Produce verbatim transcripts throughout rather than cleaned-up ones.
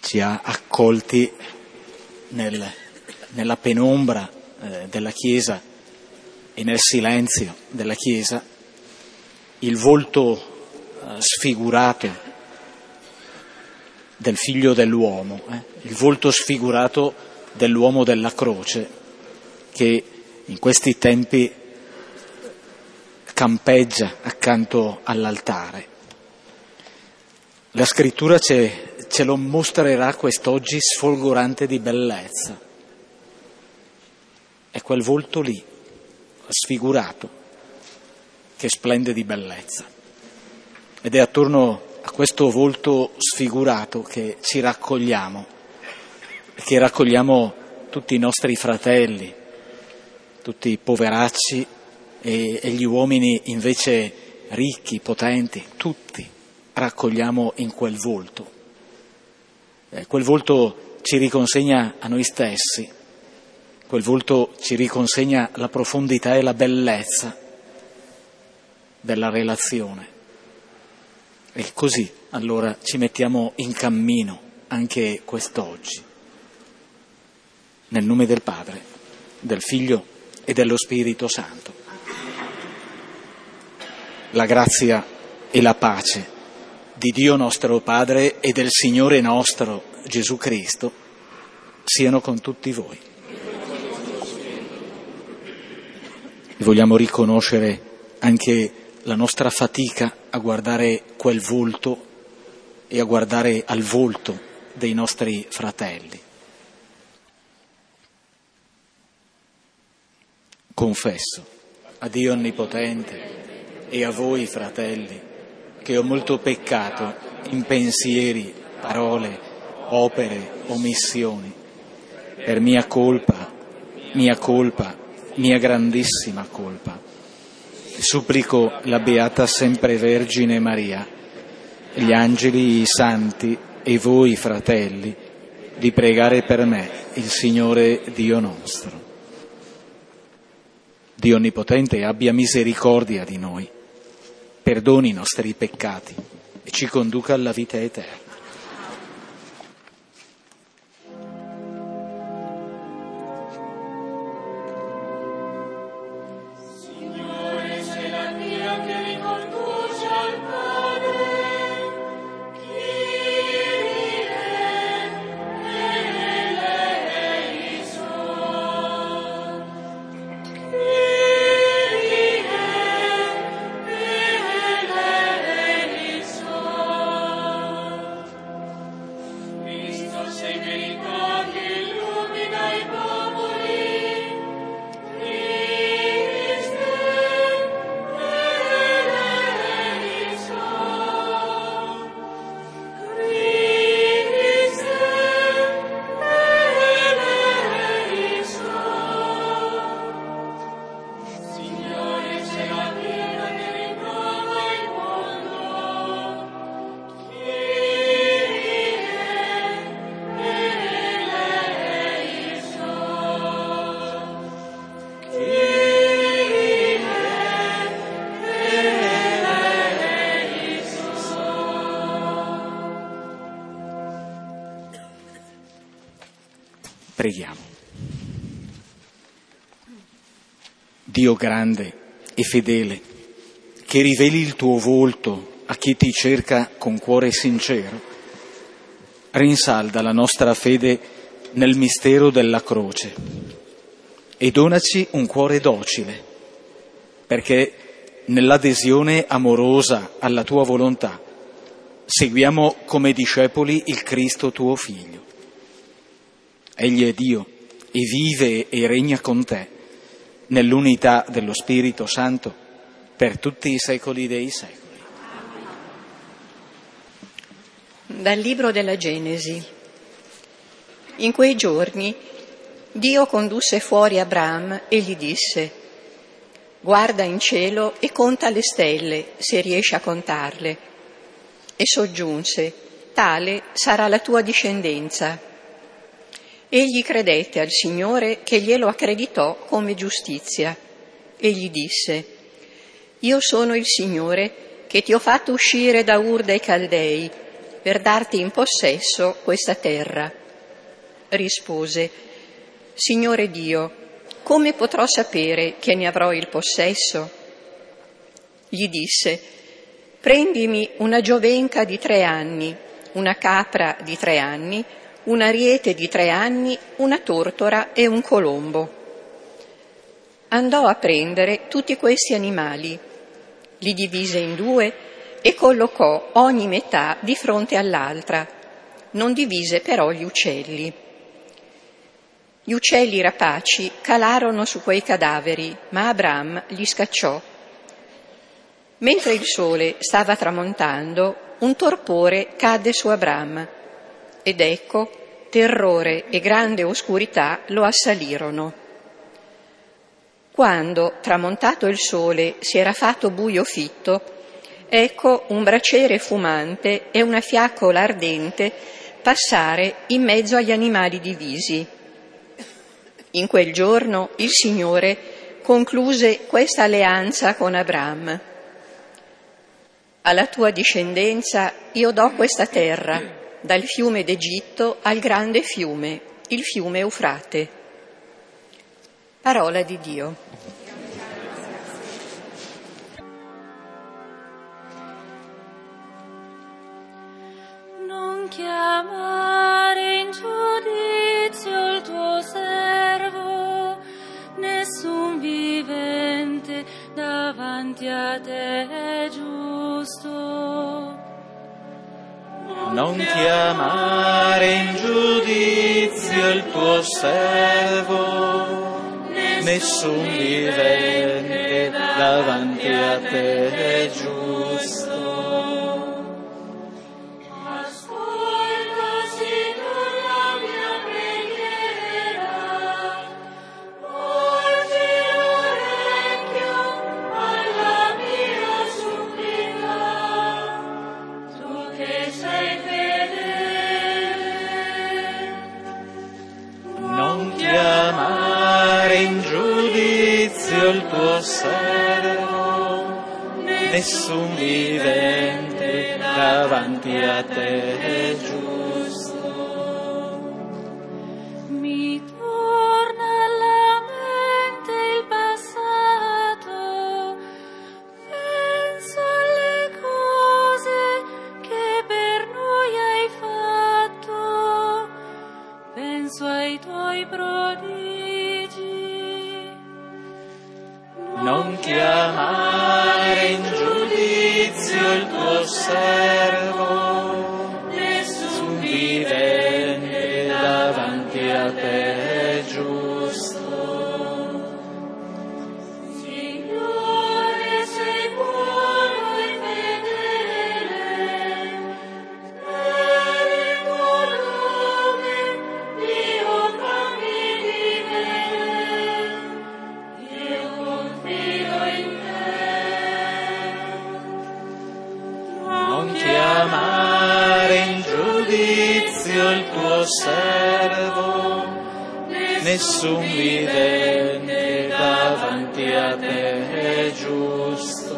ci ha accolti nel, nella penombra eh, della Chiesa e nel silenzio della Chiesa, il volto eh, sfigurato del Figlio dell'uomo, eh, il volto sfigurato dell'uomo della croce, che in questi tempi campeggia accanto all'altare. La Scrittura ce, ce lo mostrerà quest'oggi sfolgorante di bellezza. È quel volto lì, sfigurato, che splende di bellezza. Ed è attorno a questo volto sfigurato che ci raccogliamo, che raccogliamo tutti i nostri fratelli, tutti i poveracci e, e gli uomini invece ricchi, potenti, tutti raccogliamo in quel volto. Eh, quel volto ci riconsegna a noi stessi, quel volto ci riconsegna la profondità e la bellezza della relazione. E così allora ci mettiamo in cammino anche quest'oggi. Nel nome del Padre, del Figlio e dello Spirito Santo. La grazia e la pace di Dio nostro Padre e del Signore nostro Gesù Cristo siano con tutti voi. E vogliamo riconoscere anche la nostra fatica a guardare quel volto e a guardare al volto dei nostri fratelli. Confesso a Dio Onnipotente e a voi, fratelli, che ho molto peccato in pensieri, parole, opere, omissioni, per mia colpa, mia colpa, mia grandissima colpa. Supplico la Beata Sempre Vergine Maria, gli angeli, i santi e voi, fratelli, di pregare per me il Signore Dio nostro. Dio Onnipotente abbia misericordia di noi, perdoni i nostri peccati e ci conduca alla vita eterna. Preghiamo. Dio grande e fedele, che riveli il tuo volto a chi ti cerca con cuore sincero, rinsalda la nostra fede nel mistero della croce e donaci un cuore docile, perché nell'adesione amorosa alla tua volontà seguiamo come discepoli il Cristo tuo Figlio. Egli è Dio e vive e regna con te nell'unità dello Spirito Santo per tutti i secoli dei secoli. Dal libro della Genesi. In quei giorni Dio condusse fuori Abram e gli disse: guarda in cielo e conta le stelle, se riesci a contarle. E soggiunse: tale sarà la tua discendenza. Egli credette al Signore che glielo accreditò come giustizia e gli disse: io sono il Signore che ti ho fatto uscire da Ur dei Caldei per darti in possesso questa terra. Rispose: Signore Dio, come potrò sapere che ne avrò il possesso? Gli disse: prendimi una giovenca di tre anni, una capra di tre anni, un ariete di tre anni, una tortora e un colombo. Andò a prendere tutti questi animali, li divise in due e collocò ogni metà di fronte all'altra, non divise però gli uccelli. Gli uccelli rapaci calarono su quei cadaveri, ma Abram li scacciò. Mentre il sole stava tramontando, un torpore cadde su Abram, ed ecco, terrore e grande oscurità lo assalirono. Quando, tramontato il sole, si era fatto buio fitto, ecco un braciere fumante e una fiaccola ardente passare in mezzo agli animali divisi. In quel giorno il Signore concluse questa alleanza con Abram. Alla tua discendenza io do questa terra, dal fiume d'Egitto al grande fiume, il fiume Eufrate. Parola di Dio. Non chiamare in giudizio il tuo servo, nessun vivente davanti a te è giusto. Non chiamare in giudizio il tuo servo, nessun vivente davanti a te è giusto. Ascolta, Signore, la mia preghiera, volgi l'orecchio alla mia supplica, tu che sei fedele. Non chiamare in giudizio il tuo servo, nessun vivente davanti a te è giusto. Mi torna alla mente il passato, penso alle cose che per noi hai fatto, penso ai tuoi prodigi. Non chiamare in giudizio il tuo servo, nessun vivente davanti a te è giusto. Signore, sei buono e fedele, per il tuo nome Dio fammi vivere, io confido in Non chiamare in giudizio il tuo servo, nessun vivente davanti a te è giusto.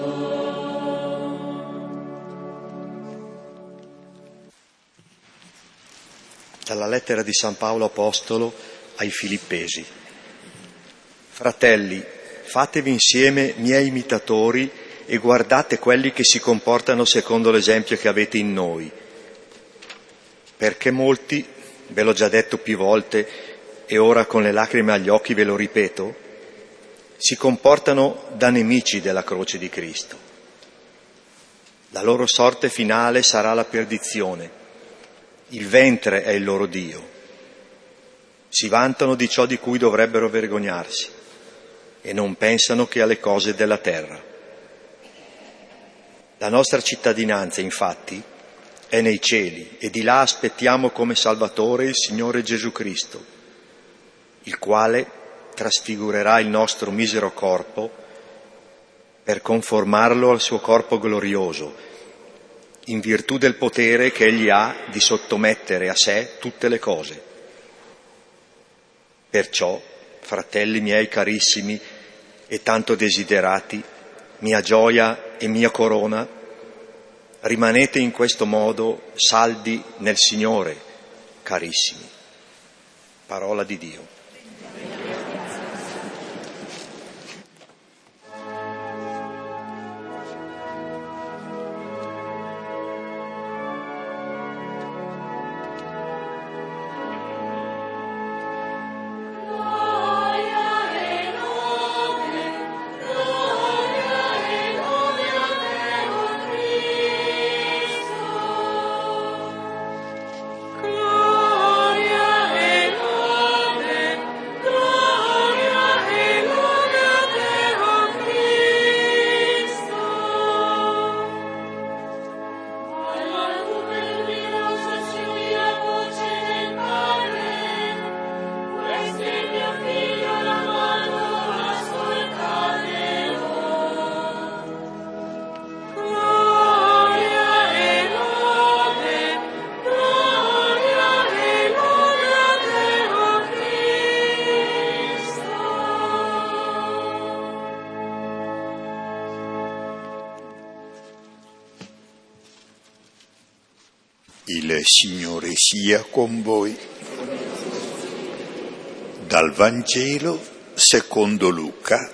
Dalla lettera di San Paolo Apostolo ai Filippesi. Fratelli, fatevi insieme miei imitatori e guardate quelli che si comportano secondo l'esempio che avete in noi. Perché molti, ve l'ho già detto più volte e ora con le lacrime agli occhi ve lo ripeto, si comportano da nemici della croce di Cristo. La loro sorte finale sarà la perdizione. Il ventre è il loro Dio. Si vantano di ciò di cui dovrebbero vergognarsi e non pensano che alle cose della terra. La nostra cittadinanza, infatti, è nei cieli e di là aspettiamo come Salvatore il Signore Gesù Cristo, il quale trasfigurerà il nostro misero corpo per conformarlo al suo corpo glorioso, in virtù del potere che Egli ha di sottomettere a sé tutte le cose. Perciò, fratelli miei carissimi e tanto desiderati, mia gioia e mia corona, Rimanete in questo modo saldi nel Signore, carissimi. Parola di Dio. Il Signore sia con voi. Dal Vangelo secondo Luca.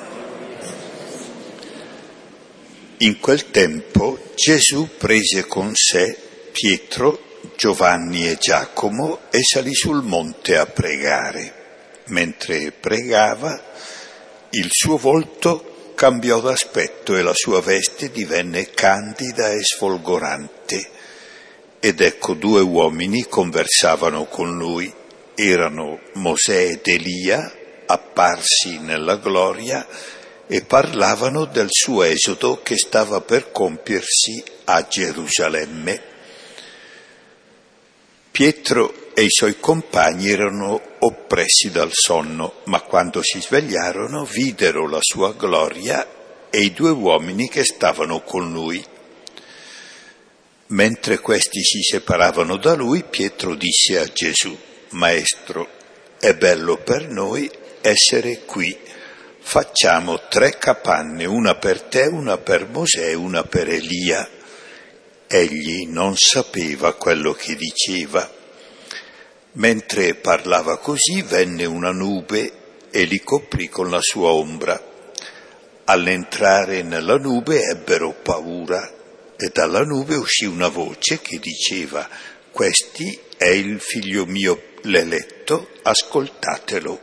In quel tempo Gesù prese con sé Pietro, Giovanni e Giacomo e salì sul monte a pregare. Mentre pregava, il suo volto cambiò d'aspetto e la sua veste divenne candida e sfolgorante. Ed ecco due uomini conversavano con lui, erano Mosè ed Elia, apparsi nella gloria, e parlavano del suo esodo che stava per compiersi a Gerusalemme. Pietro e i suoi compagni erano oppressi dal sonno, ma quando si svegliarono videro la sua gloria e i due uomini che stavano con lui. Mentre questi si separavano da lui, Pietro disse a Gesù: Maestro, è bello per noi essere qui. Facciamo tre capanne, una per te, una per Mosè e una per Elia. Egli non sapeva quello che diceva. Mentre parlava così, venne una nube e li coprì con la sua ombra. All'entrare nella nube ebbero paura. E dalla nube uscì una voce che diceva: Questi è il figlio mio l'eletto, ascoltatelo.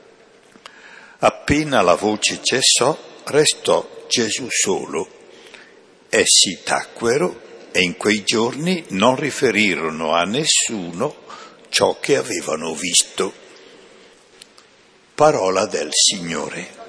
Appena la voce cessò, restò Gesù solo. Essi tacquero e in quei giorni non riferirono a nessuno ciò che avevano visto. Parola del Signore.